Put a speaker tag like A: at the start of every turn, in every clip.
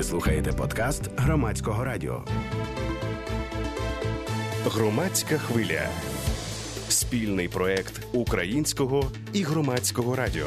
A: Ви слухаєте подкаст Громадського радіо.
B: Громадська хвиля. Спільний проєкт Українського і Громадського радіо.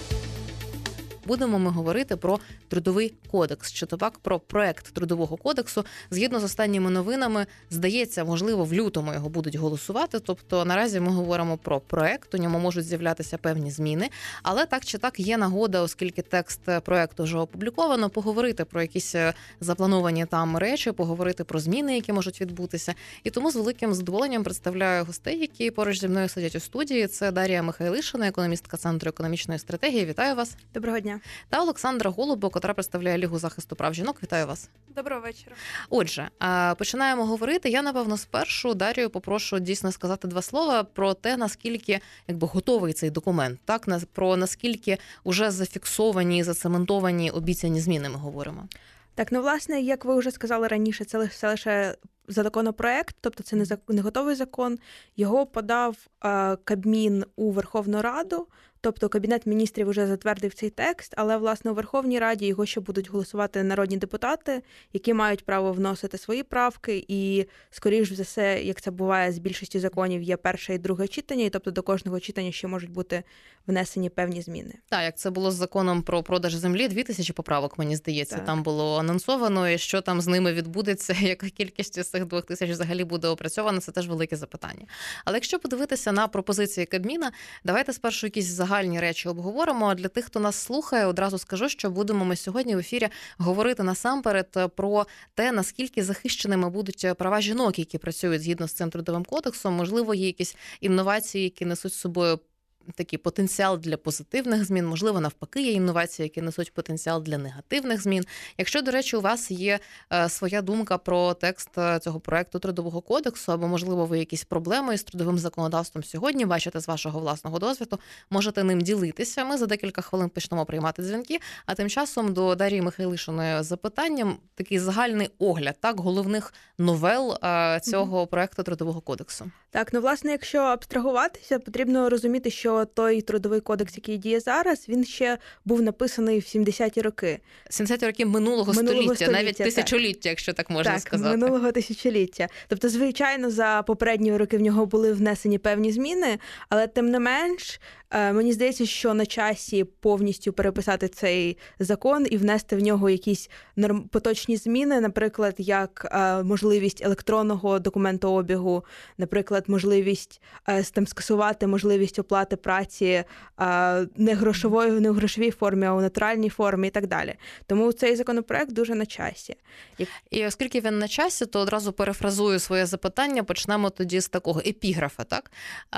C: Будемо ми говорити про Трудовий кодекс, чи то так, про проект Трудового кодексу. Згідно з останніми новинами, здається, можливо, в лютому його будуть голосувати. Тобто наразі ми говоримо про проект, у ньому можуть з'являтися певні зміни. Але так чи так є нагода, оскільки текст проекту вже опубліковано, поговорити про якісь заплановані там речі, поговорити про зміни, які можуть відбутися. І тому з великим задоволенням представляю гостей, які поруч зі мною сидять у студії. Це Дар'я Михайлишина, економістка Центру економічної стратегії. Вітаю вас.
D: Доброго дня.
C: Та Олександра Голубо, котра представляє Лігу захисту прав жінок. Вітаю вас.
D: Доброго вечора.
C: Отже, починаємо говорити. Я, напевно, спершу Дар'ю попрошу дійсно сказати два слова про те, наскільки готовий цей документ, так, про наскільки вже зафіксовані і зацементовані обіцяні зміни ми говоримо.
D: Так, власне, як ви вже сказали раніше, це лише законопроект, тобто це не готовий закон. Його подав Кабмін у Верховну Раду, тобто Кабінет міністрів вже затвердив цей текст, але, власне, у Верховній Раді його ще будуть голосувати народні депутати, які мають право вносити свої правки, і, скоріш за все, як це буває з більшістю законів, є перше і друге читання, і тобто до кожного читання ще можуть бути внесені певні зміни.
C: Так, як це було з законом про продаж землі, 2000 поправок, мені здається, так. Там було анонсовано, і що там з ними відбудеться, яка кількість з цих 2000 взагалі буде опрацьована, це теж велике запитання. Але якщо подивитися на пропозиції Кабміна, давайте спершу якісь загальні речі обговоримо. Для тих, хто нас слухає, одразу скажу, що будемо ми сьогодні в ефірі говорити насамперед про те, наскільки захищеними будуть права жінок, які працюють згідно з цим Трудовим кодексом. Можливо, є якісь інновації, які несуть з собою такий потенціал для позитивних змін, можливо, навпаки, є інновації, які несуть потенціал для негативних змін. Якщо, до речі, у вас є своя думка про текст цього проекту Трудового кодексу, або, можливо, ви якісь проблеми із трудовим законодавством сьогодні бачите з вашого власного досвіду, можете ним ділитися. Ми за декілька хвилин почнемо приймати дзвінки, а тим часом до Дар'ї Михайлишиної запитанням такий загальний огляд, так, головних новел цього проекту Трудового кодексу.
D: Так, власне, якщо абстрагуватися, потрібно розуміти, що той Трудовий кодекс, який діє зараз, він ще був написаний в 70-ті роки.
C: 70-ті роки минулого століття, навіть тисячоліття, якщо так можна сказати.
D: Так, минулого тисячоліття. Тобто, звичайно, за попередні роки в нього були внесені певні зміни, але тим не менш, мені здається, що на часі повністю переписати цей закон і внести в нього якісь поточні зміни, наприклад, як можливість електронного документообігу, наприклад, можливість скасувати можливість оплати праці не в грошовій формі, а у натуральній формі і так далі. Тому цей законопроект дуже на часі.
C: І оскільки він на часі, то одразу перефразую своє запитання, почнемо тоді з такого епіграфа, так?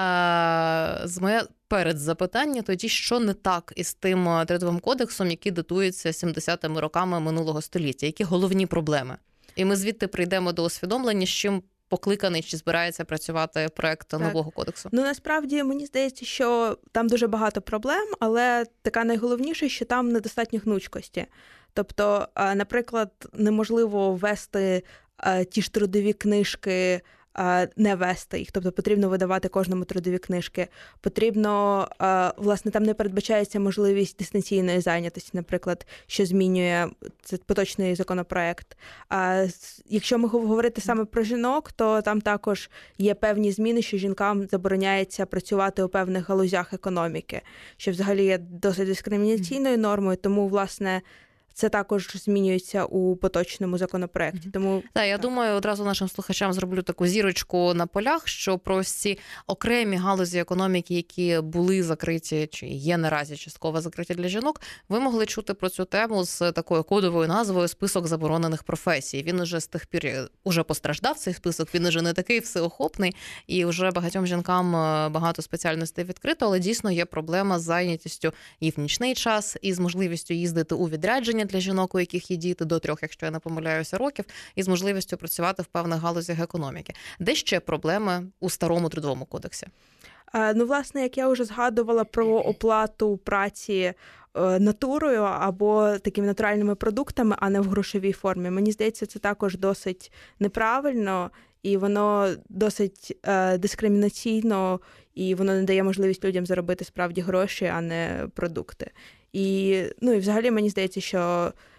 C: З моє передзапитання тоді, що не так із тим Трудовим кодексом, який датується 70-ми роками минулого століття? Які головні проблеми? І ми звідти прийдемо до усвідомлення, з чим покликаний чи збирається працювати проект нового кодексу?
D: Насправді, мені здається, що там дуже багато проблем, але така найголовніша, що там недостатньо гнучкості. Тобто, наприклад, неможливо ввести ті ж трудові книжки, не вести їх, тобто потрібно видавати кожному трудові книжки. Потрібно, власне, там не передбачається можливість дистанційної зайнятості, наприклад, що змінює це поточний законопроект. Якщо ми говорити саме про жінок, то там також є певні зміни, що жінкам забороняється працювати у певних галузях економіки, що взагалі є досить дискримінаційною нормою, тому, власне, це також змінюється у поточному законопроекті. Тому
C: я думаю, одразу нашим слухачам зроблю таку зірочку на полях, що про ці окремі галузі економіки, які були закриті, чи є наразі частково закриті для жінок, ви могли чути про цю тему з такою кодовою назвою «Список заборонених професій». Він уже з тих пір постраждав, цей список, він уже не такий всеохопний, і вже багатьом жінкам багато спеціальностей відкрито, але дійсно є проблема з зайнятістю і в нічний час, і з можливістю їздити у відрядження для жінок, у яких є діти до 3, якщо я не помиляюся, років, і з можливістю працювати в певних галузях економіки. Де ще проблеми у старому Трудовому кодексі?
D: Власне, як я вже згадувала про оплату праці натурою або такими натуральними продуктами, а не в грошовій формі. Мені здається, це також досить неправильно, і воно досить дискримінаційно, і воно не дає можливість людям заробити справді гроші, а не продукти. І взагалі мені здається, що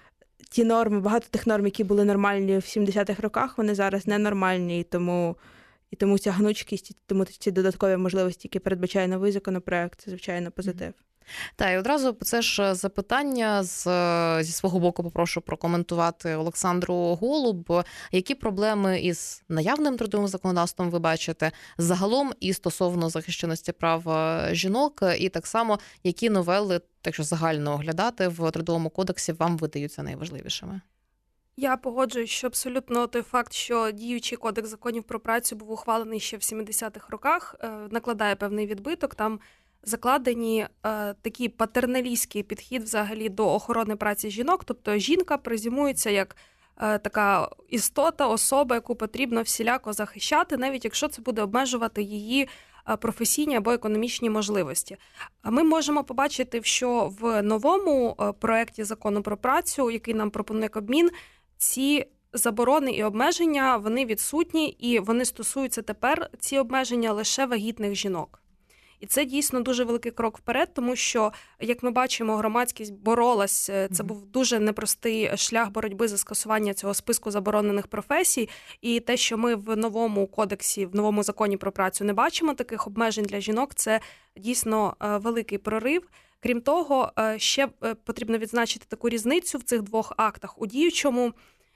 D: ті норми, багато тих норм, які були нормальні в 70-х роках, вони зараз ненормальні, і тому ця гнучкість, і тому ці додаткові можливості, які передбачає новий законопроект, це, звичайно, позитив.
C: Так, і одразу це ж запитання зі свого боку попрошу прокоментувати Олександру Голуб. Які проблеми із наявним трудовим законодавством ви бачите загалом і стосовно захищеності прав жінок, і так само, які новели, якщо загально оглядати, в Трудовому кодексі вам видаються найважливішими?
E: Я погоджуюсь, що абсолютно той факт, що діючий кодекс законів про працю був ухвалений ще в 70-х роках, накладає певний відбиток. Там закладені такий патерналістський підхід взагалі до охорони праці жінок. Тобто жінка презюмується як така істота, особа, яку потрібно всіляко захищати, навіть якщо це буде обмежувати її професійні або економічні можливості. Ми можемо побачити, що в новому проєкті закону про працю, який нам пропонує Кабмін, ці заборони і обмеження, вони відсутні, і вони стосуються тепер, ці обмеження, лише вагітних жінок. І це дійсно дуже великий крок вперед, тому що, як ми бачимо, громадськість боролась, це був дуже непростий шлях боротьби за скасування цього списку заборонених професій, і те, що ми в новому кодексі, в новому законі про працю не бачимо таких обмежень для жінок, це дійсно великий прорив. Крім того, ще потрібно відзначити таку різницю в цих двох актах. У діючому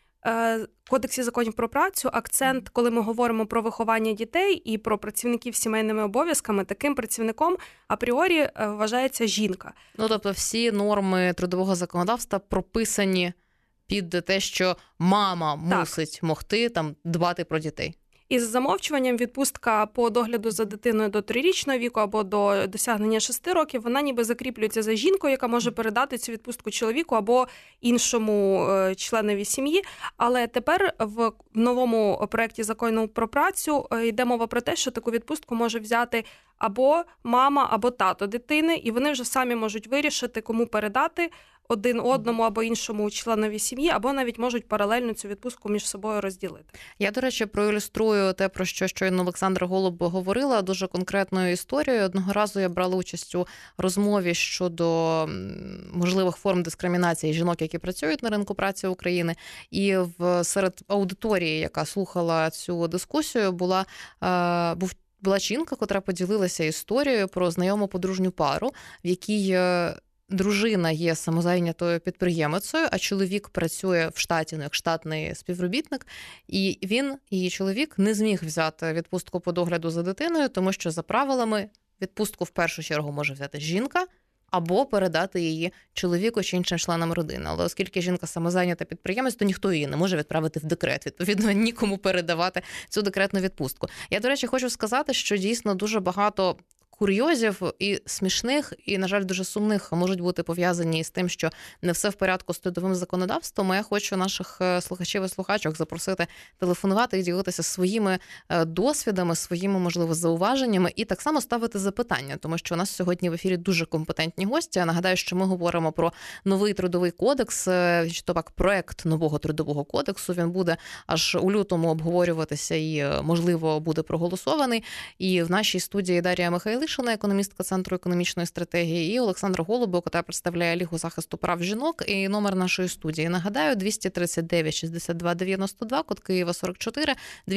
E: Кодексі законів про працю акцент, коли ми говоримо про виховання дітей і про працівників з сімейними обов'язками, таким працівником апріорі вважається жінка.
C: Ну, тобто всі норми трудового законодавства прописані під те, що мама мусить могти там дбати про дітей.
E: Із замовчуванням відпустка по догляду за дитиною до 3-річного віку або до досягнення 6 років, вона ніби закріплюється за жінкою, яка може передати цю відпустку чоловіку або іншому членові сім'ї. Але тепер в новому проєкті закону про працю йде мова про те, що таку відпустку може взяти або мама, або тато дитини, і вони вже самі можуть вирішити, кому передати один одному або іншому членові сім'ї, або навіть можуть паралельно цю відпустку між собою розділити.
C: Я, до речі, проілюструю те, про що щойно Олександра Голуб говорила, дуже конкретною історією. Одного разу я брала участь у розмові щодо можливих форм дискримінації жінок, які працюють на ринку праці України. І серед аудиторії, яка слухала цю дискусію, була жінка, котра поділилася історією про знайому подружню пару, в якій дружина є самозайнятою підприємицею, а чоловік працює в штаті, як штатний співробітник, і її чоловік, не зміг взяти відпустку по догляду за дитиною, тому що за правилами відпустку в першу чергу може взяти жінка або передати її чоловіку чи іншим членам родини. Але оскільки жінка самозайнята підприємець, то ніхто її не може відправити в декрет. Відповідно, нікому передавати цю декретну відпустку. Я, до речі, хочу сказати, що дійсно дуже багато курйозів і смішних, і, на жаль, дуже сумних можуть бути пов'язані з тим, що не все в порядку з трудовим законодавством. Я хочу наших слухачів і слухачок запросити телефонувати і ділитися своїми досвідами, своїми, можливо, зауваженнями і так само ставити запитання, тому що у нас сьогодні в ефірі дуже компетентні гості. Я нагадаю, що ми говоримо про новий трудовий кодекс, чи то так проект нового трудового кодексу. Він буде аж у лютому обговорюватися і, можливо, буде проголосований. І в нашій студії Дар'я Михайлишина, економістка Центру економічної стратегії, і Олександра Голуб, яка представляє Лігу захисту прав жінок. І номер нашої студії, нагадаю, 239 62 92, код Києва 44,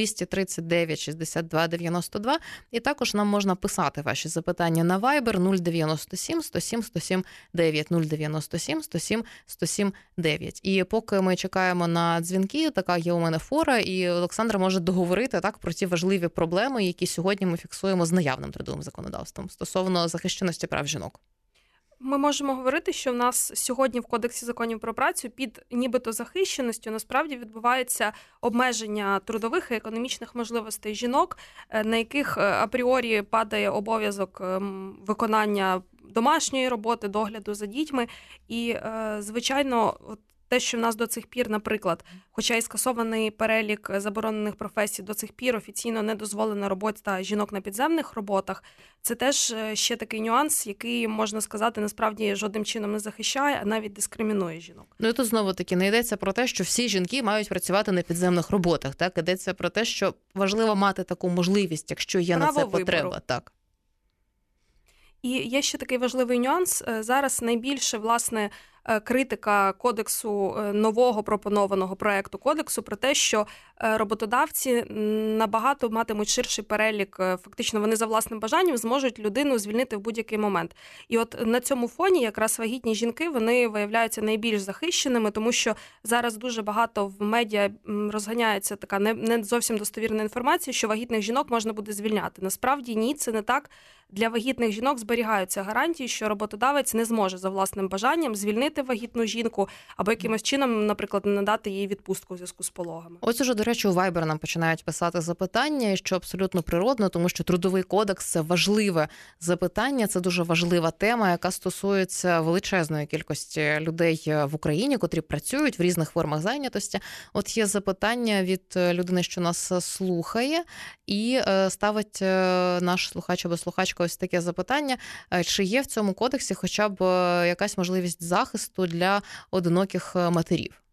C: 239 62 92. І також нам можна писати ваші запитання на Viber 097 107 107 9, 097 107 107 9. І поки ми чекаємо на дзвінки, така є у мене фора, і Олександра може договорити так про ті важливі проблеми, які сьогодні ми фіксуємо з наявним трудовим законодавством стосовно захищеності прав жінок.
E: Ми можемо говорити, що в нас сьогодні в Кодексі законів про працю під нібито захищеністю насправді відбувається обмеження трудових і економічних можливостей жінок, на яких апріорі падає обов'язок виконання домашньої роботи, догляду за дітьми. І, звичайно, те, що в нас до цих пір, наприклад, хоча і скасований перелік заборонених професій, до цих пір офіційно не дозволена робота жінок на підземних роботах, це теж ще такий нюанс, який, можна сказати, насправді жодним чином не захищає, а навіть дискримінує жінок.
C: Ну і тут знову-таки не йдеться про те, що всі жінки мають працювати на підземних роботах. Так? Йдеться про те, що важливо мати таку можливість, якщо є
E: право
C: на це
E: вибору.
C: потреба. Так.
E: І є ще такий важливий нюанс. Зараз найбільше, власне, критика кодексу, нового пропонованого проекту кодексу про те, що роботодавці набагато матимуть ширший перелік, фактично вони за власним бажанням зможуть людину звільнити в будь-який момент. І от на цьому фоні якраз вагітні жінки, вони виявляються найбільш захищеними, тому що зараз дуже багато в медіа розганяється така не зовсім достовірна інформація, що вагітних жінок можна буде звільняти. Насправді ні, це не так. Для вагітних жінок зберігаються гарантії, що роботодавець не зможе за власним бажанням звільнити вагітну жінку або якимось чином, наприклад, не надати їй відпустку у зв'язку з пологами.
C: Ось уже, до речі, у Viber нам починають писати запитання, що абсолютно природно, тому що трудовий кодекс – це важливе запитання, це дуже важлива тема, яка стосується величезної кількості людей в Україні, котрі працюють в різних формах зайнятості. От є запитання від людини, що нас слухає, і ставить наш слухач або слухачка ось таке запитання, чи є в цьому кодексі хоча б якась можливість захисту для одиноких матерів?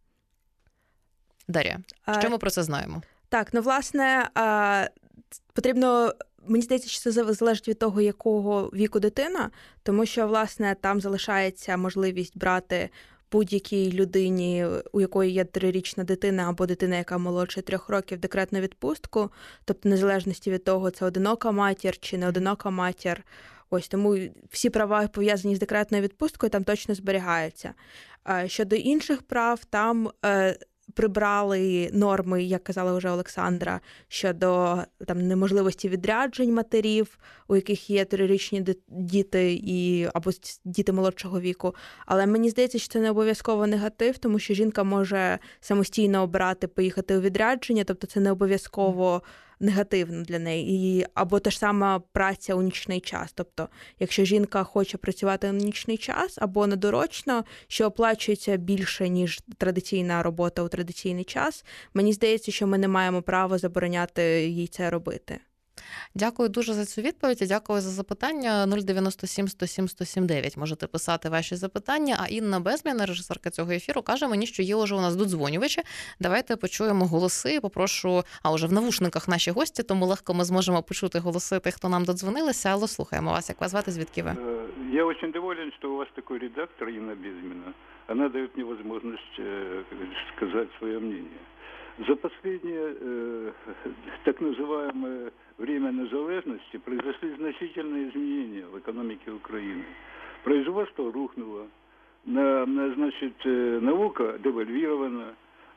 C: Дар'я, що ми про це знаємо?
D: Так, власне, потрібно, мені здається, що це залежить від того, якого віку дитина, тому що, власне, там залишається можливість брати будь-якій людині, у якої є 3-річна дитина або дитина, яка молодше 3 років, декретну відпустку, тобто незалежності від того, це одинока матір чи не одинока матір. Ось тому всі права, пов'язані з декретною відпусткою, там точно зберігаються. Щодо інших прав, там прибрали норми, як казала вже Олександра, щодо неможливості відряджень матерів, у яких є 3-річні діти або діти молодшого віку. Але мені здається, що це не обов'язково негатив, тому що жінка може самостійно обрати поїхати у відрядження, тобто це не обов'язково негативно для неї. Або та ж сама праця у нічний час. Тобто, якщо жінка хоче працювати на нічний час або надурочно, що оплачується більше, ніж традиційна робота у традиційний час, мені здається, що ми не маємо права забороняти їй це робити.
C: Дякую дуже за цю відповідь. Дякую за запитання. 097 107 179. Можете писати ваші запитання. А Інна Безміна, режисерка цього ефіру, каже мені, що є уже у нас додзвонювачі. Давайте почуємо голоси. Попрошу, уже в навушниках наші гості, тому легко ми зможемо почути голоси тих, хто нам додзвонилися. Але слухаємо вас. Як вас звати, звідки ви?
F: Я очень доволен, что у вас такой редактор, Инна Безмина. Она дает мне возможность сказать свое мнение. За последнее так называемое время незалежности произошли значительные изменения в экономике Украины. Производство рухнуло, наука девальвирована.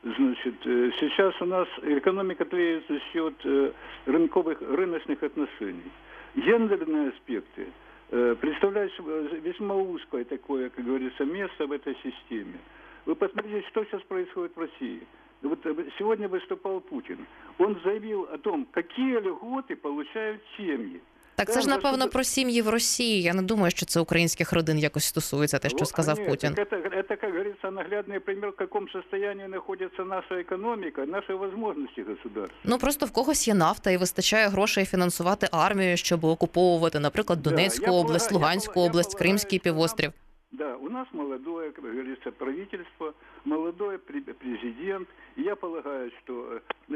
F: Сейчас у нас экономика движется за счет рыночных отношений. Гендерные аспекты представляют весьма узкое такое, как говорится, место в этой системе. Вы посмотрите, что сейчас происходит в России. Вот сегодня выступал Путин. Он заявил о том, какие льготы получают семьи.
C: Так це ж, напевно, про сім'ї в Росії. Я не думаю, що це українських родин якось стосується, те, що сказав Путін.
F: Это, как говорится, наглядный пример, в каком состоянии находится наша экономика, наши возможности государства.
C: Просто в когось є нафта і вистачає грошей фінансувати армію, щоб окуповувати, наприклад, Донецьку область, Луганську область, Кримський півострів.
F: Да, у нас молодое, как говорится, правительство, молодой президент. И я полагаю, что,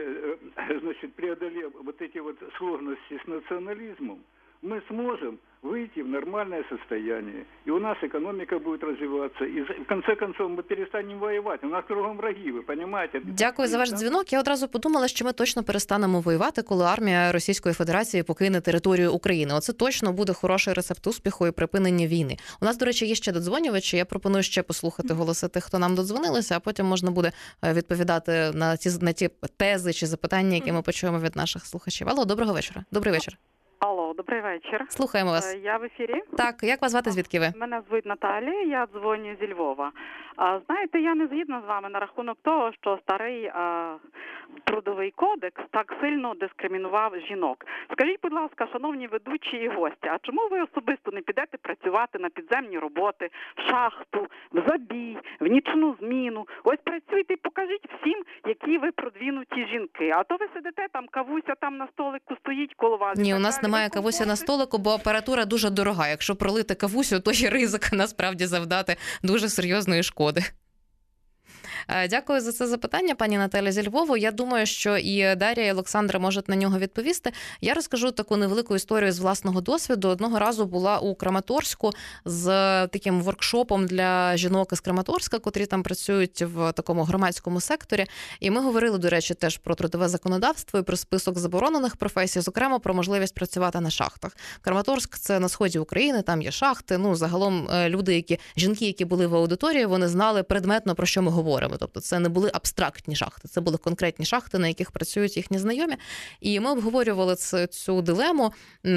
F: преодолев вот эти вот сложности с национализмом, мы сможем выйти в нормальное состояние, и у нас экономика будет развиваться, и в конце концов мы перестанем воевать. У нас кругом враги, ви понимаете?
C: Дякую за ваш дзвінок. Я одразу подумала, що ми точно перестанемо воювати, коли армія Російської Федерації покине територію України. Оце точно буде хороший рецепт успіху і припинення війни. У нас, до речі, є ще додзвонювачі. Я пропоную ще послухати голоси тих, хто нам додзвонилися, а потім можна буде відповідати на ті тези чи запитання, які ми почуємо від наших слухачів. Алло, доброго вечора. Добрий вечір.
G: Алло, добрий вечір.
C: Слухаємо вас.
G: Я в ефірі.
C: Так, як вас звати, звідки ви?
G: Мене звуть Наталія, я дзвоню зі Львова. Знаєте, я не згідна з вами на рахунок того, що старий трудовий кодекс так сильно дискримінував жінок. Скажіть, будь ласка, шановні ведучі і гості, а чому ви особисто не підете працювати на підземні роботи, в шахту, в забій, в нічну зміну? Ось працюйте і покажіть всім, які ви продвинуті жінки. А то ви сидите там, кавуся там на столику стоїть коло вас.
C: Ні, у нас немає кавуся на столику, бо апаратура дуже дорога. Якщо пролити кавусю, то є ризик насправді завдати дуже серйозної шкоди. Дякую за це запитання, пані Наталя зі Львову. Я думаю, що і Дар'я, і Олександра можуть на нього відповісти. Я розкажу таку невелику історію з власного досвіду. Одного разу була у Краматорську з таким воркшопом для жінок із Краматорська, котрі там працюють в такому громадському секторі. І ми говорили, до речі, теж про трудове законодавство і про список заборонених професій, зокрема про можливість працювати на шахтах. Краматорськ – це на сході України, там є шахти. Загалом жінки, які були в аудиторії, вони знали предметно, про що ми говоримо. Тобто це не були абстрактні шахти, це були конкретні шахти, на яких працюють їхні знайомі. І ми обговорювали цю дилему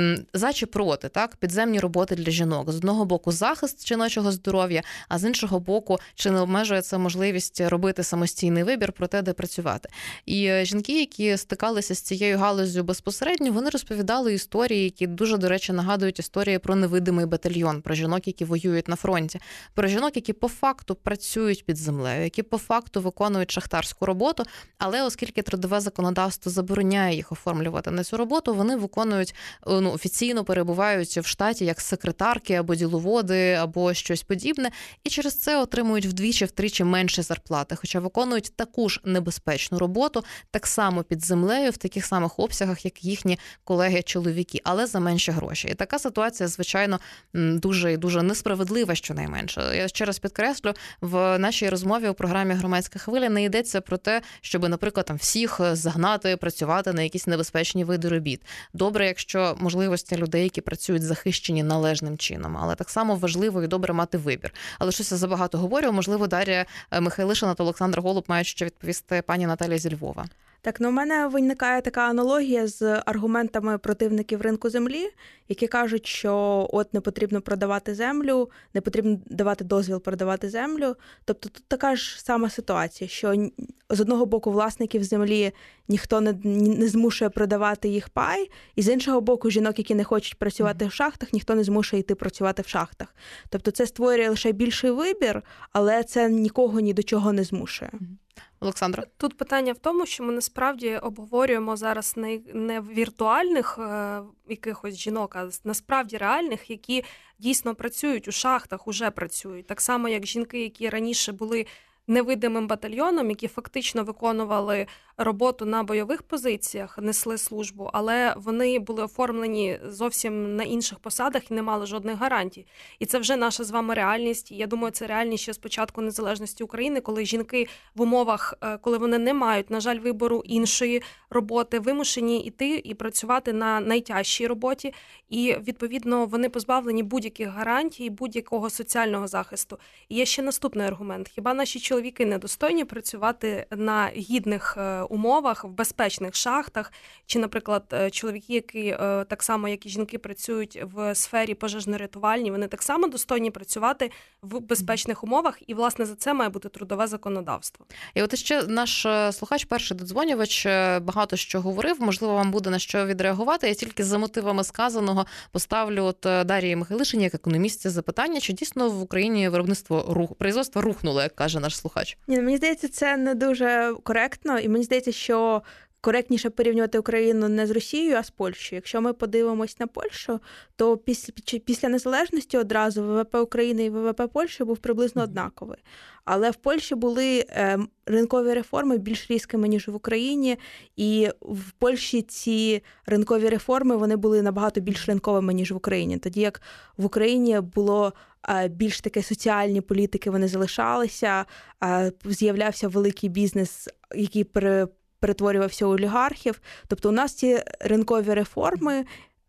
C: за чи проти, так, підземні роботи для жінок. З одного боку захист жіночого здоров'я, а з іншого боку, чи не обмежує це можливість робити самостійний вибір про те, де працювати. І жінки, які стикалися з цією галуззю безпосередньо, вони розповідали історії, які дуже, до речі, нагадують історії про невидимий батальйон, про жінок, які воюють на фронті, про жінок, які по факту працюють під землею, які по факту виконують шахтарську роботу, але оскільки трудове законодавство забороняє їх оформлювати на цю роботу, вони виконують, офіційно перебувають в штаті як секретарки або діловоди, або щось подібне, і через це отримують вдвічі-втричі менше зарплати, хоча виконують таку ж небезпечну роботу, так само під землею, в таких самих обсягах, як їхні колеги-чоловіки, але за менші гроші. І така ситуація, звичайно, дуже і дуже несправедлива, щонайменше. Я ще раз підкреслю, в нашій розмові у програмі «Громадська хвиля» не йдеться про те, щоб, наприклад, там всіх загнати працювати на якісь небезпечні види робіт. Добре, якщо можливості людей, які працюють, захищені належним чином, але так само важливо і добре мати вибір. Але щось я забагато говорю, можливо, Дар'я Михайлишина та Олександр Голуб мають ще відповісти пані Наталі зі Львова.
D: Так, у мене виникає така аналогія з аргументами противників ринку землі, які кажуть, що от не потрібно продавати землю, не потрібно давати дозвіл продавати землю. Тобто тут така ж сама ситуація, що з одного боку власників землі ніхто не змушує продавати їх пай, і з іншого боку жінок, які не хочуть працювати в шахтах, ніхто не змушує йти працювати в шахтах. Тобто це створює лише більший вибір, але це нікого ні до чого не змушує.
C: Олександра?
E: Тут питання в тому, що ми насправді обговорюємо зараз не віртуальних якихось жінок, а насправді реальних, які дійсно працюють у шахтах, уже працюють. Так само, як жінки, які раніше були невидимим батальйоном, які фактично виконували роботу на бойових позиціях, несли службу, але вони були оформлені зовсім на інших посадах і не мали жодних гарантій. І це вже наша з вами реальність. І я думаю, це реальність ще з початку незалежності України, коли жінки в умовах, коли вони не мають, на жаль, вибору іншої роботи, вимушені йти і працювати на найтяжчій роботі. І, відповідно, вони позбавлені будь-яких гарантій, будь-якого соціального захисту. І є ще наступний аргумент. Хіба наші чоловіки недостойні працювати на гідних умовах, в безпечних шахтах, чи, наприклад, чоловіки, які так само, як і жінки, працюють в сфері пожежно-рятувальній, вони так само достойні працювати в безпечних умовах, і, власне, за це має бути трудове законодавство.
C: І от ще наш слухач, перший додзвонювач, багато що говорив, можливо, вам буде на що відреагувати. Я тільки за мотивами сказаного поставлю Дар'ї Михайлишині, як економістці, запитання, чи дійсно в Україні производство рухнуло, як каже наш слухач.
D: Ні, мені здається, це не дуже коректно, і мені здається, що коректніше порівнювати Україну не з Росією, а з Польщею. Якщо ми подивимось на Польщу, то після незалежності одразу ВВП України і ВВП Польщі був приблизно однаковий. Але в Польщі були ринкові реформи більш різкими, ніж в Україні, і в Польщі ці ринкові реформи, вони були набагато більш ринковими, ніж в Україні. Тоді як в Україні було більш таке соціальні політики, вони залишалися, з'являвся великий бізнес, який перетворювався у олігархів. Тобто у нас ці ринкові реформи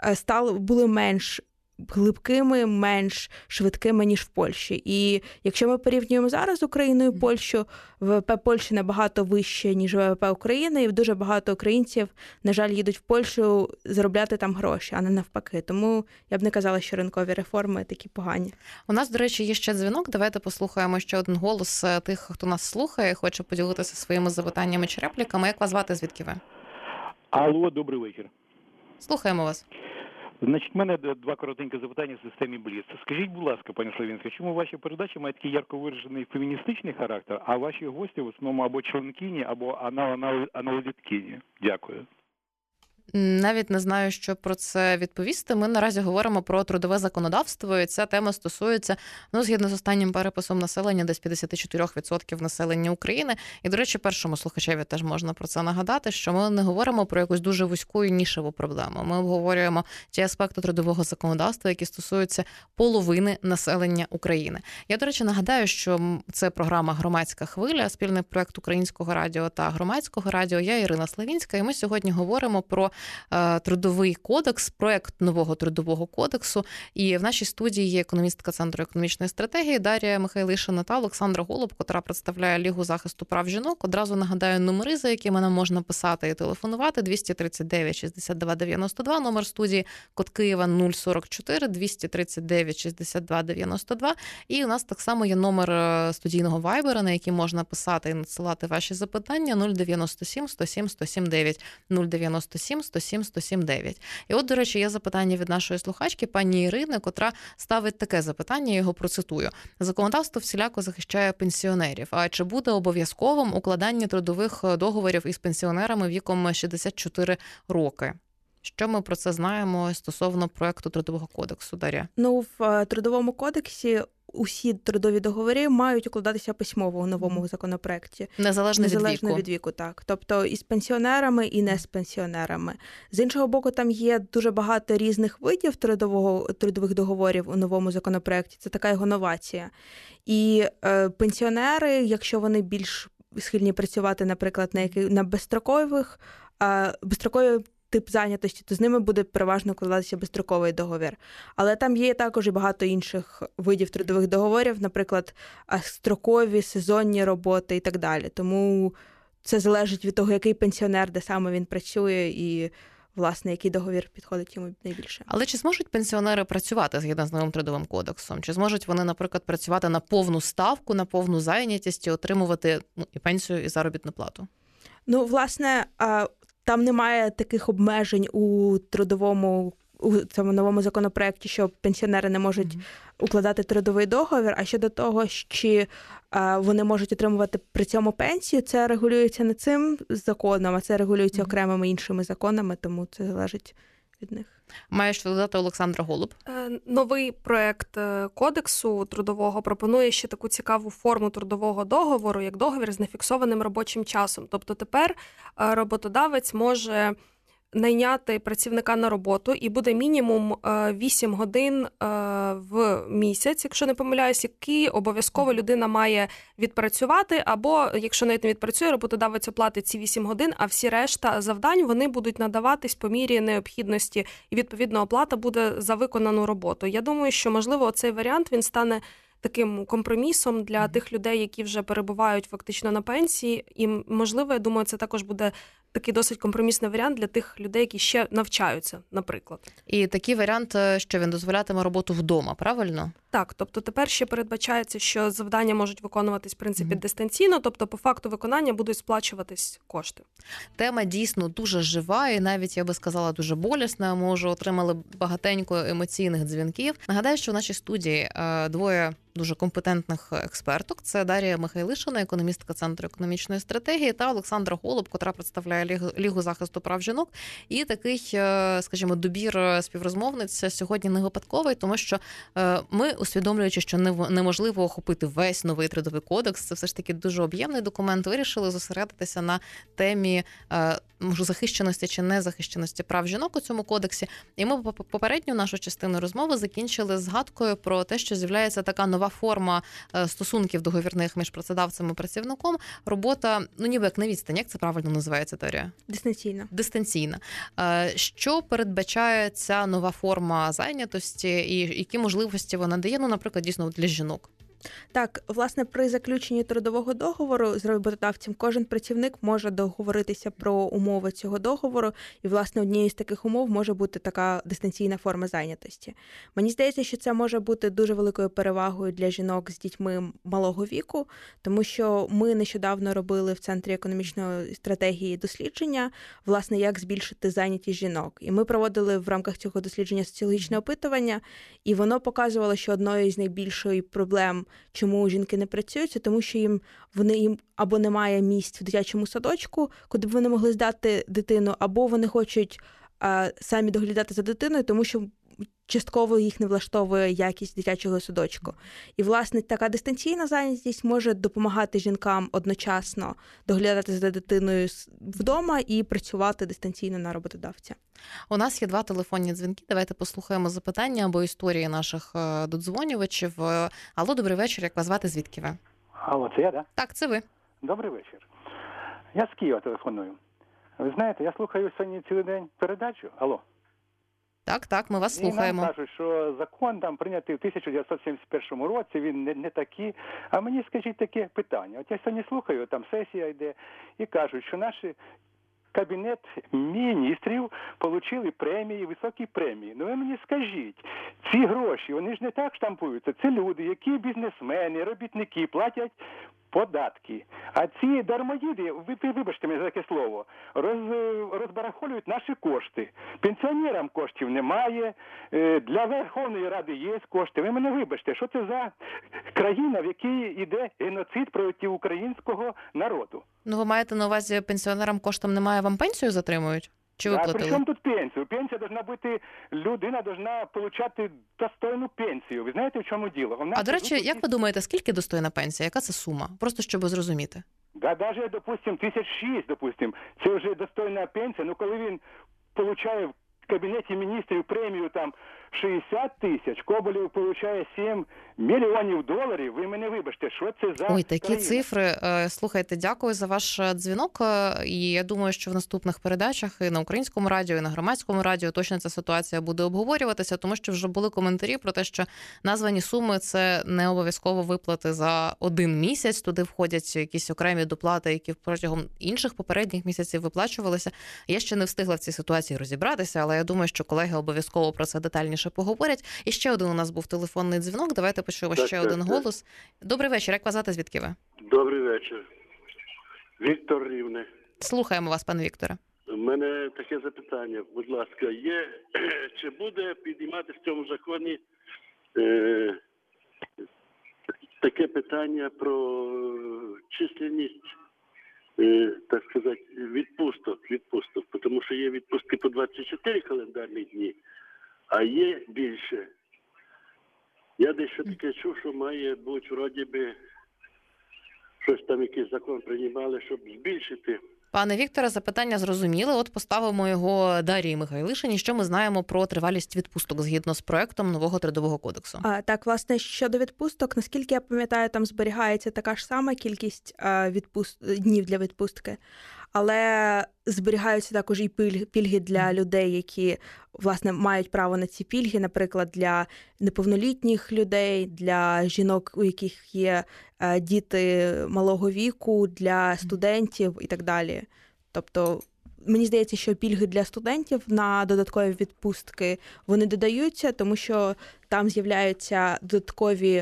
D: були менш глибкими, менш швидкими, ніж в Польщі. І якщо ми порівнюємо зараз Україну і Польщу, ВВП Польщі набагато вище, ніж ВВП України, і дуже багато українців, на жаль, їдуть в Польщу заробляти там гроші, а не навпаки. Тому я б не казала, що ринкові реформи такі погані.
C: У нас, до речі, є ще дзвінок. Давайте послухаємо ще один голос тих, хто нас слухає, хоче поділитися своїми запитаннями чи репліками. Як вас звати, звідки ви?
H: Алло, добрий вечір.
C: Слухаємо вас.
H: Значить, в мене два коротенькі запитання в системі Бліц. Скажіть, будь ласка, пані Славінська, чому ваші передачі мають такий ярко виражений феміністичний характер, а ваші гості в основному або членкині, або аналітикині? Дякую.
C: Навіть не знаю, що про це відповісти. Ми наразі говоримо про трудове законодавство, і ця тема стосується, згідно з останнім переписом населення, десь 54% населення України. І, до речі, першому слухачеві теж можна про це нагадати, що ми не говоримо про якусь дуже вузьку і нішеву проблему. Ми обговорюємо ті аспекти трудового законодавства, які стосуються половини населення України. Я, до речі, нагадаю, що це програма «Громадська хвиля», спільний проект Українського радіо та Громадського радіо. Я Ірина Славінська, і ми сьогодні говоримо про трудовий кодекс, проект нового трудового кодексу. І в нашій студії є економістка Центру економічної стратегії Дар'я Михайлишина та Олександра Голуб, котра представляє Лігу захисту прав жінок. Одразу нагадаю номери, за якими нам можна писати і телефонувати. 239 62 92, номер студії, код Києва 044, 239 62 92. І у нас так само є номер студійного вайбера, на який можна писати і надсилати ваші запитання, 097 107 179, 097 107 179. І от, до речі, є запитання від нашої слухачки, пані Ірини, котра ставить таке запитання, я його процитую. Законодавство всіляко захищає пенсіонерів. А чи буде обов'язковим укладання трудових договорів із пенсіонерами віком 64 роки? Що ми про це знаємо стосовно проекту Трудового кодексу, Дар'я?
D: В Трудовому кодексі усі трудові договори мають укладатися письмово у новому законопроекті.
C: Незалежно
D: від віку, так. Тобто і з пенсіонерами, і не з пенсіонерами. З іншого боку, там є дуже багато різних видів трудових договорів у новому законопроекті. Це така його новація. І пенсіонери, якщо вони більш схильні працювати, наприклад, на безстроковий тип зайнятості, то з ними буде переважно укладатися безстроковий договір. Але там є також і багато інших видів трудових договорів, наприклад, строкові, сезонні роботи і так далі. Тому це залежить від того, який пенсіонер, де саме він працює і, власне, який договір підходить йому найбільше.
C: Але чи зможуть пенсіонери працювати згідно з новим трудовим кодексом? Чи зможуть вони, наприклад, працювати на повну ставку, на повну зайнятість і отримувати і пенсію, і заробітну плату?
D: Власне, там немає таких обмежень у цьому новому законопроекті, що пенсіонери не можуть укладати трудовий договір, а щодо того, чи вони можуть отримувати при цьому пенсію, це регулюється не цим законом, а це регулюється окремими іншими законами, тому це залежить від них.
C: Має що додати Олександра Голуб?
E: Новий проект кодексу трудового пропонує ще таку цікаву форму трудового договору, як договір з нефіксованим робочим часом. Тобто тепер роботодавець може найняти працівника на роботу, і буде мінімум 8 годин в місяць, якщо не помиляюсь, які обов'язково людина має відпрацювати, або, якщо навіть не відпрацює, роботодавець оплатить ці 8 годин, а всі решта завдань, вони будуть надаватись по мірі необхідності, і, відповідно, оплата буде за виконану роботу. Я думаю, що, можливо, цей варіант, він стане таким компромісом для тих людей, які вже перебувають фактично на пенсії, і, можливо, я думаю, це також буде такий досить компромісний варіант для тих людей, які ще навчаються, наприклад.
C: І такий варіант, що він дозволятиме роботу вдома, правильно?
E: Так, тобто тепер ще передбачається, що завдання можуть виконуватись, в принципі, дистанційно, тобто по факту виконання будуть сплачуватись кошти.
C: Тема дійсно дуже жива і навіть, я би сказала, дуже болісна. Ми вже отримали багатенько емоційних дзвінків. Нагадаю, що в нашій студії двоє дуже компетентних експерток. Це Дар'я Михайлишина, економістка Центру економічної стратегії, та Олександра Голуб, котра представляє Лігу захисту прав жінок. І такий, скажімо, добір співрозмовниць сьогодні не випадковий, тому що ми, усвідомлюючи, що неможливо охопити весь новий трудовий кодекс, це все ж таки дуже об'ємний документ, вирішили зосередитися на темі захищеності чи незахищеності прав жінок у цьому кодексі. І ми попередню нашу частину розмови закінчили згадкою про те, що з'являється така нова форма стосунків договірних між працедавцем і працівником. Робота, ніби як на відстань, як це правильно називається, Дар'я? Дистанційна. Що передбачає ця нова форма зайнятості і які можливості вона дає, наприклад, дійсно для жінок?
D: Так, власне, при заключенні трудового договору з роботодавцем кожен працівник може договоритися про умови цього договору, і, власне, однією з таких умов може бути така дистанційна форма зайнятості. Мені здається, що це може бути дуже великою перевагою для жінок з дітьми малого віку, тому що ми нещодавно робили в Центрі економічної стратегії дослідження, власне, як збільшити зайнятість жінок. І ми проводили в рамках цього дослідження соціологічне опитування, і воно показувало, що одною з найбільших проблем, чому жінки не працюють, це тому, що їм або немає місць в дитячому садочку, куди б вони могли здати дитину, або вони хочуть самі доглядати за дитиною, тому що частково їх не влаштовує якість дитячого садочку. І, власне, така дистанційна зайнятість може допомагати жінкам одночасно доглядати за дитиною вдома і працювати дистанційно на роботодавця.
C: У нас є 2 телефонні дзвінки. Давайте послухаємо запитання або історії наших додзвонювачів. Алло, добрий вечір. Як вас звати? Звідки ви?
I: Алло, це я, да?
C: Так, це ви.
I: Добрий вечір. Я з Києва телефоную. Ви знаєте, я слухаю сьогодні цілий день передачу. Алло.
C: Так, ми вас слухаємо.
I: І нам кажуть, що закон там прийнятий в 1971 році, він не такий. А мені скажіть таке питання. От я сьогодні слухаю, там сесія йде, і кажуть, що наші Кабінет міністрів отримали премії, високі премії. Ну ви мені скажіть, ці гроші, вони ж не так штампуються. Це люди, які бізнесмени, робітники платять податки. А ці дармоїди, вибачте мене за таке слово, розбарахолюють наші кошти. Пенсіонерам коштів немає, для Верховної Ради є кошти. Ви мене вибачте, що це за країна, в якій йде геноцид проти українського народу?
C: Ну, ви маєте на увазі, пенсіонерам коштом немає, вам пенсію затримують? Чи виплатили?
I: А при чому тут пенсію? Пенсія должна бути, людина должна отримати достойну пенсію. Ви знаєте, в чому діло?
C: А, до речі, як ви думаєте, скільки достойна пенсія? Яка це сума? Просто, щоб зрозуміти.
I: Да, даже, допустим, 1006, допустим, це вже достойна пенсія. Ну, коли він отримує в Кабінеті міністрів премію там 60 тисяч, Коболєв отримує 7 мільйонів доларів, ви мене вибачте, що це за
C: Ой, такі
I: країна?
C: цифри. Слухайте, дякую за ваш дзвінок. І я думаю, що в наступних передачах і на Українському радіо, і на Громадському радіо точно ця ситуація буде обговорюватися, тому що вже були коментарі про те, що названі суми – це не обов'язково виплати за один місяць. Туди входять якісь окремі доплати, які протягом інших попередніх місяців виплачувалися. Я ще не встигла в цій ситуації розібратися, але я думаю, що колеги обов'язково про це детальніше поговорять. І ще один у нас був телефонний дзвінок. Давайте почуємо ще один голос. Добрий вечір. Як вас звати? Звідки ви?
J: Добрий вечір. Віктор Рівне.
C: Слухаємо вас, пане Вікторе.
J: У мене таке запитання, будь ласка, чи буде підіймати в цьому законі таке питання про численність, так сказати, відпусток, тому що є відпустки по 24 календарні дні, а є більше. Я дещо таке чув, що має бути, вроді би, щось там, якийсь закон приймали, щоб збільшити.
C: Пане Вікторе, запитання зрозуміли. От поставимо його Дар'ї Михайлишиній. Що ми знаємо про тривалість відпусток згідно з проектом нового Трудового кодексу?
D: Так, власне, щодо відпусток, наскільки я пам'ятаю, там зберігається така ж сама кількість днів для відпустки, але зберігаються також і пільги для людей, які, власне, мають право на ці пільги, наприклад, для неповнолітніх людей, для жінок, у яких є діти малого віку, для студентів і так далі. Тобто, мені здається, що пільги для студентів на додаткові відпустки, вони додаються, тому що там з'являються додаткові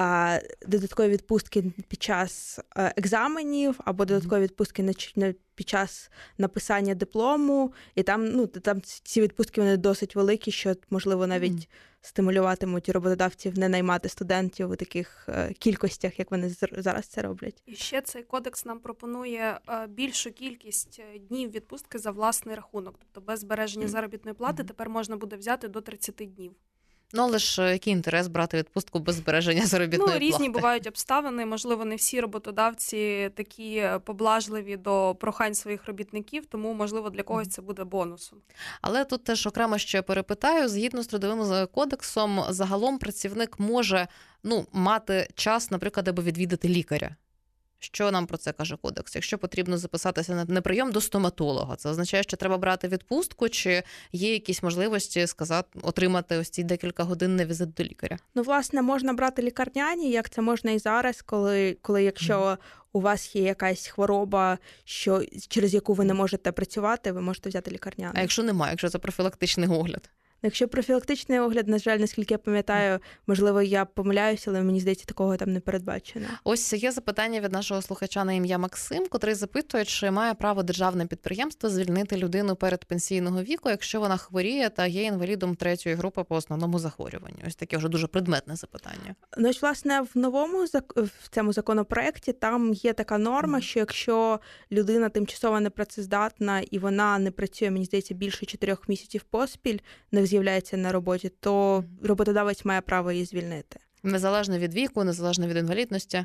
D: відпустки під час екзаменів або додаткові відпустки під час написання диплому. І там ці відпустки вони досить великі, що, можливо, навіть стимулюватимуть роботодавців не наймати студентів у таких кількостях, як вони зараз це роблять.
E: І ще цей кодекс нам пропонує більшу кількість днів відпустки за власний рахунок. Тобто без збереження заробітної плати тепер можна буде взяти до 30 днів.
C: Ну, але ж який інтерес брати відпустку без збереження заробітної плати?
E: Різні бувають обставини. Можливо, не всі роботодавці такі поблажливі до прохань своїх робітників, тому, можливо, для когось це буде бонусом.
C: Але тут теж окремо ще перепитаю. Згідно з Трудовим кодексом, загалом працівник може мати час, наприклад, аби відвідати лікаря. Що нам про це каже кодекс? Якщо потрібно записатися на прийом до стоматолога, це означає, що треба брати відпустку, чи є якісь можливості отримати ось ці декілька годин на візит до лікаря?
D: Власне, можна брати лікарняні, як це можна і зараз, коли якщо у вас є якась хвороба, через яку ви не можете працювати, ви можете взяти лікарняний.
C: А якщо немає, якщо це профілактичний огляд?
D: Якщо профілактичний огляд, на жаль, наскільки я пам'ятаю, можливо, я помиляюся, але мені здається, такого там не передбачено.
C: Ось є запитання від нашого слухача на ім'я Максим, котрий запитує, чи має право державне підприємство звільнити людину перед пенсійного віку, якщо вона хворіє та є інвалідом 3-ї групи по основному захворюванню. Ось таке вже дуже предметне запитання.
D: Ну, ось, власне, в цьому законопроекті там є така норма, що якщо людина тимчасово непрацездатна і вона не працює, мені здається, більше 4 місяців поспіль, не з'являється на роботі, то роботодавець має право її звільнити.
C: Незалежно від віку, незалежно від інвалідності?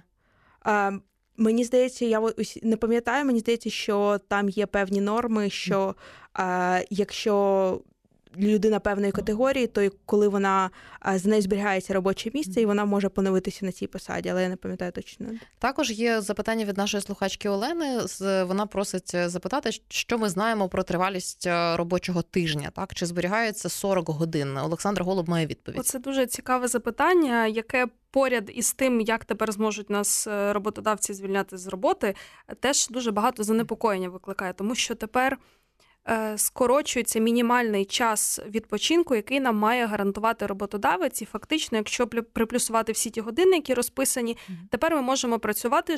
D: Мені здається, я не пам'ятаю, мені здається, що там є певні норми, що якщо людина певної категорії, то коли вона з нею зберігається робоче місце, і вона може поновитися на цій посаді, але я не пам'ятаю точно.
C: Також є запитання від нашої слухачки Олени. Вона просить запитати, що ми знаємо про тривалість робочого тижня, так? Чи зберігається 40 годин? Олександр Голуб має відповідь.
E: Це дуже цікаве запитання, яке поряд із тим, як тепер зможуть нас роботодавці звільняти з роботи, теж дуже багато занепокоєння викликає, тому що тепер скорочується мінімальний час відпочинку, який нам має гарантувати роботодавець. І фактично, якщо приплюсувати всі ті години, які розписані, тепер ми можемо працювати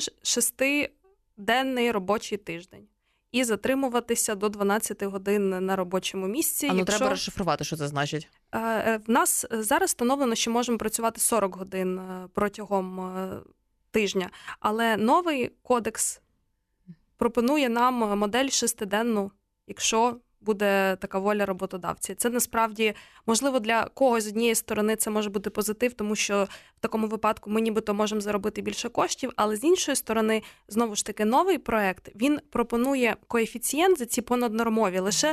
E: 6-денний робочий тиждень і затримуватися до 12 годин на робочому місці.
C: Треба розшифрувати, що це значить.
E: В нас зараз встановлено, що можемо працювати 40 годин протягом тижня, але новий кодекс пропонує нам модель 6-денну, якщо буде така воля роботодавця. Це насправді, можливо, для когось з однієї сторони це може бути позитив, тому що в такому випадку ми нібито можемо заробити більше коштів, але з іншої сторони, знову ж таки, новий проект, він пропонує коефіцієнт за ці понаднормові лише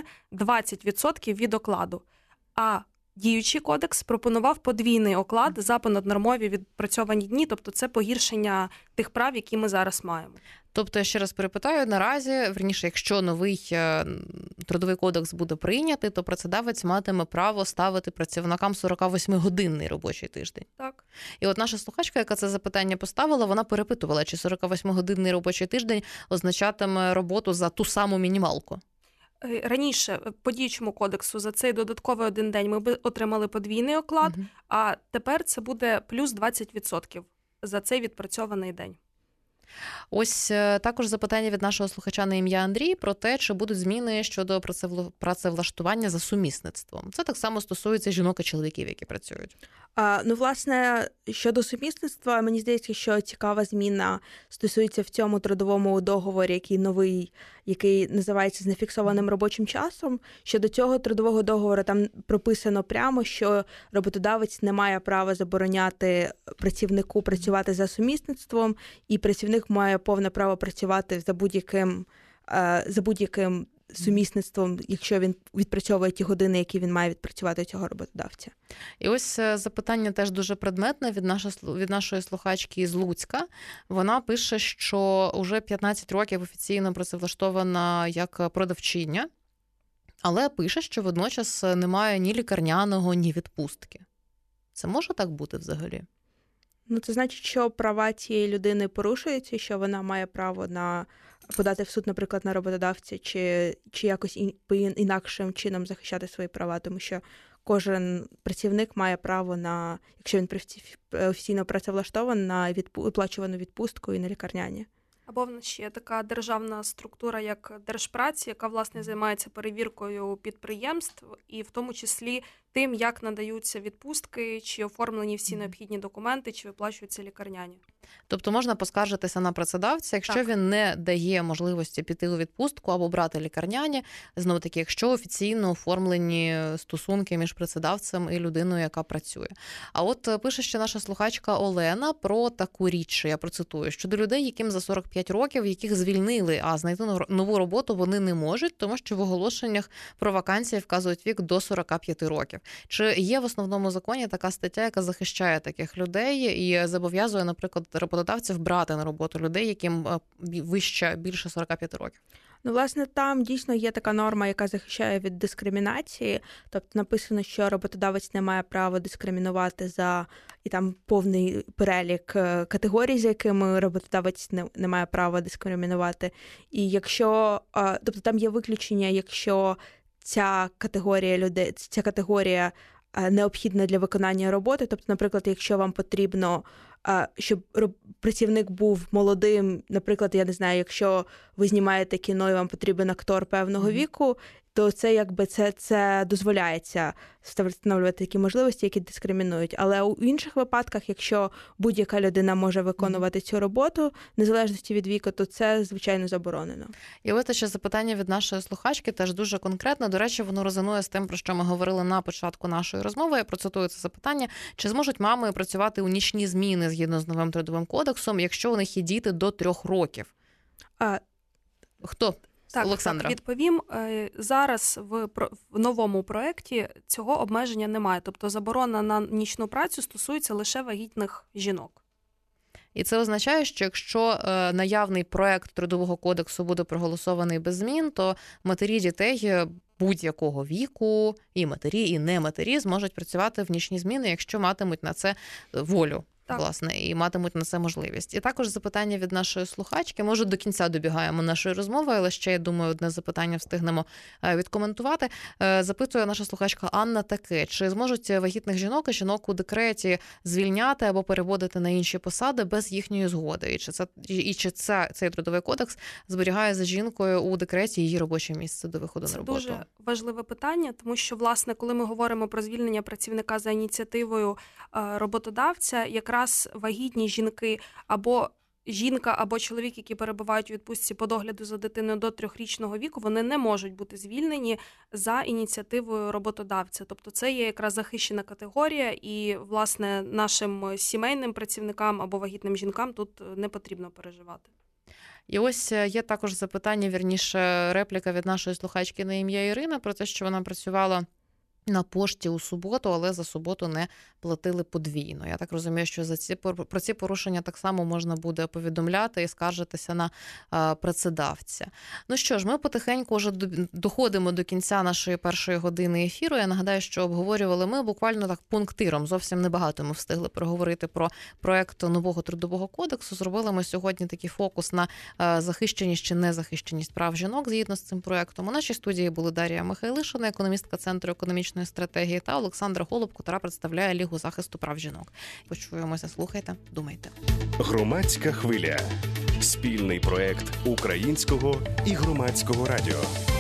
E: 20% від окладу. А діючий кодекс пропонував подвійний оклад за понаднормові відпрацьовані дні, тобто це погіршення тих прав, які ми зараз маємо.
C: Тобто, я ще раз перепитаю, наразі, верніше, якщо новий трудовий кодекс буде прийнятий, то працедавець матиме право ставити працівникам 48-годинний робочий тиждень.
E: Так.
C: І от наша слухачка, яка це запитання поставила, вона перепитувала, чи 48-годинний робочий тиждень означатиме роботу за ту саму мінімалку.
E: Раніше по діючому кодексу за цей додатковий один день ми б отримали подвійний оклад, а тепер це буде плюс 20% за цей відпрацьований день.
C: Ось також запитання від нашого слухача на ім'я Андрій про те, чи будуть зміни щодо працевлаштування за сумісництвом. Це так само стосується жінок і чоловіків, які працюють.
D: Власне, щодо сумісництва, мені здається, що цікава зміна стосується в цьому трудовому договорі, який новий, який називається з нефіксованим робочим часом. Щодо цього трудового договору там прописано прямо, що роботодавець не має права забороняти працівнику працювати за сумісництвом, і працівник має повне право працювати за будь-яким сумісництвом, якщо він відпрацьовує ті години, які він має відпрацювати у цього роботодавця.
C: І ось запитання теж дуже предметне від нашої слухачки з Луцька. Вона пише, що вже 15 років офіційно працевлаштована як продавчиня, але пише, що водночас немає ні лікарняного, ні відпустки. Це може так бути взагалі?
D: Це значить, що права цієї людини порушуються, що вона має право на подати в суд, наприклад, на роботодавця, чи якось інакшим чином захищати свої права, тому що кожен працівник має право на, якщо він офіційно працевлаштований, на виплачувану відпустку і на лікарняні.
E: Або в нас ще є така державна структура, як Держпраці, яка, власне, займається перевіркою підприємств і в тому числі тим, як надаються відпустки, чи оформлені всі необхідні документи, чи виплачуються лікарняні.
C: Тобто можна поскаржитися на працедавця, якщо він не дає можливості піти у відпустку або брати лікарняні, знову таки, якщо офіційно оформлені стосунки між працедавцем і людиною, яка працює. А от пише ще наша слухачка Олена про таку річ, я процитую, щодо людей, яким за 45 років, яких звільнили, а знайти нову роботу вони не можуть, тому що в оголошеннях про вакансії вказують вік до 45 років. Чи є в основному законі така стаття, яка захищає таких людей і зобов'язує, наприклад, роботодавців брати на роботу людей, яким більше 45 років?
D: Власне, там дійсно є така норма, яка захищає від дискримінації. Тобто написано, що роботодавець не має права дискримінувати і там повний перелік категорій, за якими роботодавець не має права дискримінувати. І тобто там є виключення, якщо ця категорія людей, ця категорія необхідна для виконання роботи. Тобто, наприклад, якщо вам потрібно, щоб працівник був молодим, наприклад, я не знаю, якщо ви знімаєте кіно і вам потрібен актор певного віку, то це якби це дозволяється встановлювати такі можливості, які дискримінують. Але у інших випадках, якщо будь-яка людина може виконувати цю роботу, незалежності від віку, то це, звичайно, заборонено.
C: І ось ще запитання від нашої слухачки, теж дуже конкретно. До речі, воно резонує з тим, про що ми говорили на початку нашої розмови. Я процитую це запитання. Чи зможуть мами працювати у нічні зміни згідно з новим трудовим кодексом, якщо у них є діти до 3 років? Хто? Олександра.
E: Так, відповім. Зараз в новому проєкті цього обмеження немає. Тобто заборона на нічну працю стосується лише вагітних жінок.
C: І це означає, що якщо наявний проект Трудового кодексу буде проголосований без змін, то матері дітей будь-якого віку, і матері, і не матері, зможуть працювати в нічні зміни, якщо матимуть на це волю. Так. Власне, і матимуть на це можливість. І також запитання від нашої слухачки. Може, до кінця добігаємо нашої розмови, але ще, я думаю, одне запитання встигнемо відкоментувати. Запитує наша слухачка Анна таке. Чи зможуть вагітних жінок і жінок у декреті звільняти або переводити на інші посади без їхньої згоди? І чи цей трудовий кодекс зберігає за жінкою у декреті її робоче місце до виходу на роботу?
E: Це дуже важливе питання, тому що, власне, коли ми говоримо про звільнення працівника за ініціативою роботодавця, якраз вагітні жінки або жінка, або чоловік, які перебувають у відпустці по догляду за дитиною до 3-річного віку, вони не можуть бути звільнені за ініціативою роботодавця. Тобто це є якраз захищена категорія, і, власне, нашим сімейним працівникам або вагітним жінкам тут не потрібно переживати.
C: І ось є також запитання, вірніше, репліка від нашої слухачки на ім'я Ірина про те, що вона працювала на пошті у суботу, але за суботу не платили подвійно. Я так розумію, що про ці порушення так само можна буде повідомляти і скаржитися на працедавця. Ну що ж, ми потихеньку вже доходимо до кінця нашої першої години ефіру. Я нагадаю, що обговорювали ми буквально так пунктиром. Зовсім небагато ми встигли проговорити про проект нового трудового кодексу. Зробили ми сьогодні такий фокус на захищеність чи незахищеність прав жінок згідно з цим проектом. У нашій студії були Дар'я Михайлишина, економістка Центру економічної стратегії, та Олександра Голуб, котра представляє Лігу захисту прав жінок. Почуємося, слухайте, думайте.
B: Громадська хвиля. Спільний проект Українського і Громадського радіо.